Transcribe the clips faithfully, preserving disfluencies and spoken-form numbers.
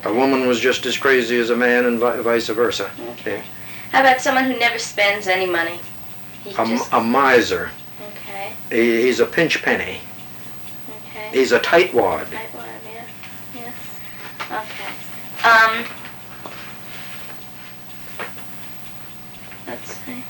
Okay. A woman was just as crazy as a man, and vi- vice versa. Okay. Yeah. How about someone who never spends any money? He A, just, a miser. okay. He, he's a pinch penny. Okay. He's a tightwad. Tightwad, yeah. Yeah. Okay. Um. Let's see.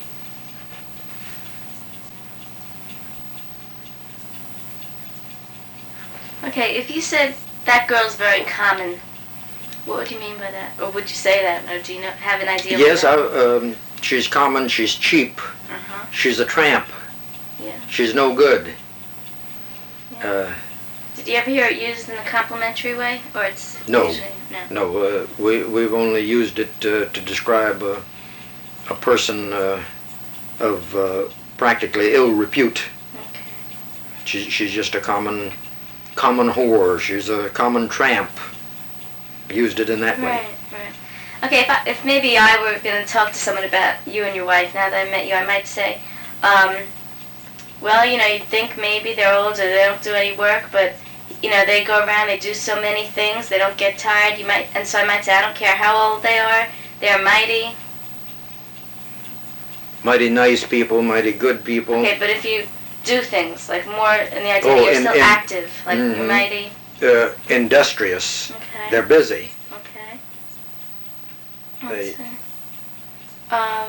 Okay, if you said that girl's very common, what would you mean by that? Or would you say that? Or do you know, have an idea? Yes, I, what that um, she's common, she's cheap, Uh-huh. she's a tramp, Yeah. she's no good. Yeah. Uh, Did you ever hear it used in a complimentary way? Or it's No. usually, no. no, uh, we, we've only used it uh, to describe a, a person uh, of uh, practically ill repute. Okay. She, she's just a common, common whore, she's a common tramp. Used it in that way. Right, right. Okay, if, I, if maybe I were going to talk to someone about you and your wife, now that I met you, I might say, um, well, you know, you'd think maybe they're older, they don't do any work, but, you know, they go around, they do so many things, they don't get tired, you might, and so I might say, I don't care how old they are, they're mighty. Mighty nice people, mighty good people. Okay, but if you do things, like more in the idea Oh, that you're in- still in- active, like Mhm. you're mighty. Uh, industrious. Okay. They're busy. Okay. They- Let's see. Um.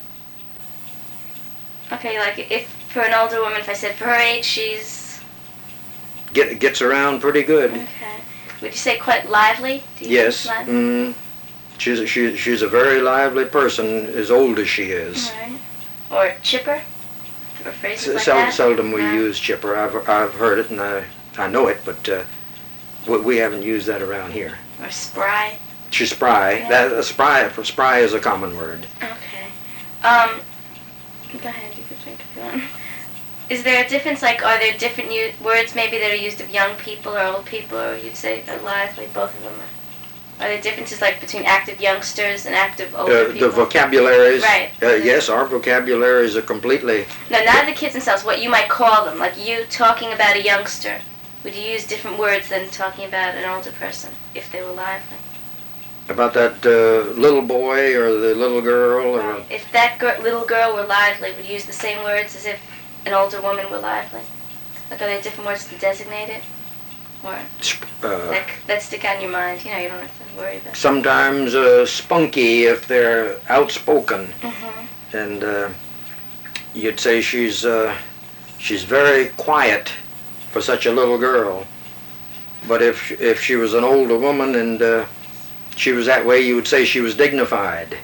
Okay, like if for an older woman, if I said for her age, she's Get, gets around pretty good. okay. Would you say quite lively? Do you Yes. think lively? Mm, she's, a, she, she's a very lively person, as old as she is. Right. Or chipper? Or phrases S- like sel- that? seldom we No. use chipper. I've, I've heard it and I, I know it, but uh, we, we haven't used that around here. Or spry? She's spry. Yeah. That, uh, spry. For spry is a common word. Okay. Um. Go ahead. You can drink if you want. Is there a difference? Like, are there different u- words maybe that are used of young people or old people, or you'd say they're lively? Both of them. Are, are there differences like between active youngsters and active older Uh, people? the vocabularies. Right. Uh, yes, our vocabularies are completely. No, not the kids themselves. What you might call them, like you talking about a youngster. Would you use different words than talking about an older person if they were lively? About that uh, little boy or the little girl. Or, Right. If that gir- little girl were lively, would you use the same words as if an older woman were lively? Like, are there different words to designate it? Or uh, that, that stick out in your mind? You know, you don't have to worry about it. sometimes uh, spunky if they're outspoken. Mm-hmm. And uh, you'd say she's uh, she's very quiet for such a little girl. But if if she was an older woman and uh, she was that way, you would say she was dignified.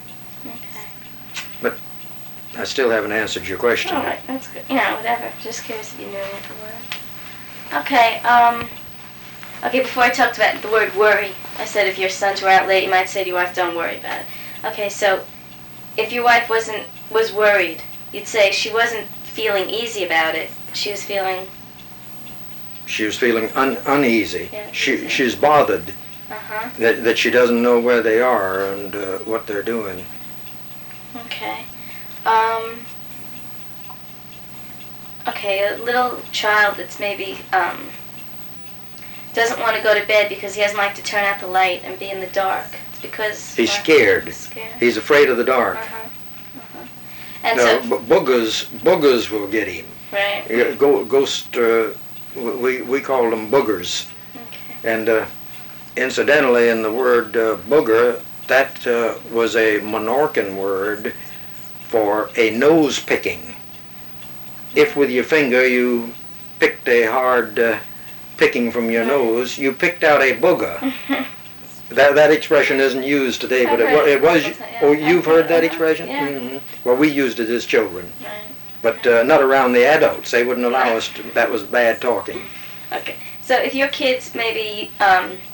Okay. I still haven't answered your question. All right, that's good. You know, whatever. Just curious if you knew any of the words. Okay. Um. Okay. Before I talked about the word worry, I said if your sons were out late, you might say to your wife, "Don't worry about it." Okay. So, if your wife wasn't was worried, you'd say she wasn't feeling easy about it. She was feeling. She was feeling un- uneasy. Yeah, she easy. she's bothered Uh huh. that that she doesn't know where they are and uh, what they're doing. Okay. Um. Okay, a little child that's maybe um doesn't want to go to bed because he doesn't like to turn out the light and be in the dark. It's because He's what? scared. He's scared. He's afraid of the dark. Uh-huh. Uh-huh. And No, so, b- boogers boogers will get him. right. Yeah, Go, ghost. Uh, we we call them boogers. Okay. And uh, incidentally, in the word uh, booger, that uh, was a Minorcan word for a nose picking. If with your finger you picked a hard uh, picking from your Right. nose, you picked out a booger. That that expression isn't used today, but it, wa- it was. Oh, you've heard that expression? Yeah. hmm Well, we used it as children, Right. but uh, not around the adults. They wouldn't allow us to. That was bad talking. Okay. So if your kids maybe um